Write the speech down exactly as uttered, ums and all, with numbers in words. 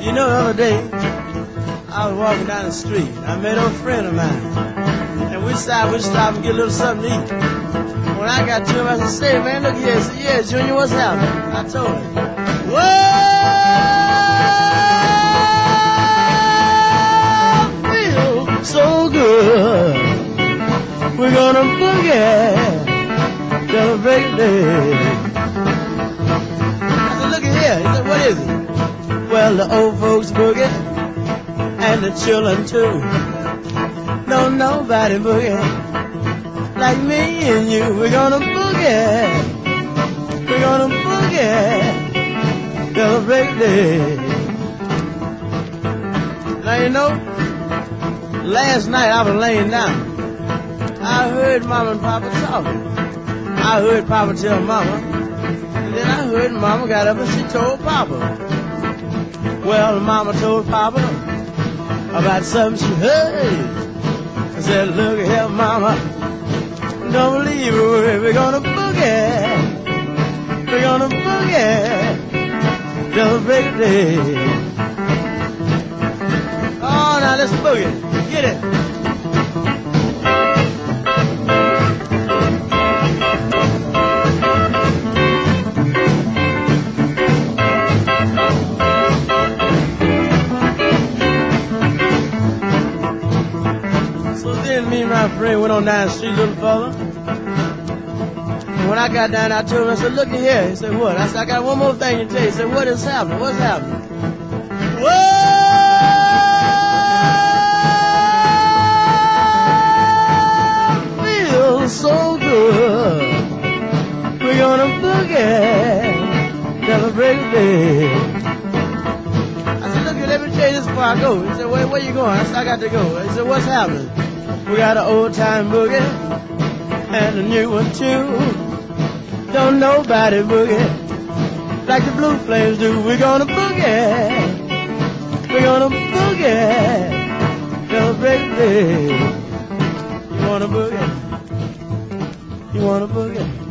You know, the other day, I was walking down the street. I met a friend of mine. And we stopped, we stopped and get a little something to eat. When I got to him, I said, say, man, look here. He said, yeah, Junior, what's happening? I told him. Whoa, feel so good. We're gonna boogie till the break of day. I said, look at here. He said, what is it? Well, the old folks boogie and the children too. Don't nobody boogie like me and you. We're gonna boogie. We're gonna boogie till the break of day. Now you know, last night I was laying down. I heard Mama and Papa talking. I heard Papa tell Mama, and then I heard Mama got up and she told Papa. Well, Mama told Papa about something she heard. I said, look here, Mama, don't believe a word. We're gonna boogie. We're gonna boogie till the break of day. Oh, now let's boogie. Get it. Me and my friend went on down the street a little further. And when I got down, I told him, I said, look at here. He said, what? I said, I got one more thing to tell you. He said, what is happening? What's happening? Whoa! Feels so good. We're gonna boogie till the break of day. I said, look, let me tell you this before I go. He said, where, where you going? I said, I got to go. He said, what's happening? We got an old time boogie and a new one too. Don't nobody boogie like the Blue Flames do. We're gonna boogie. We're gonna boogie till the break of day. You wanna boogie? You wanna boogie?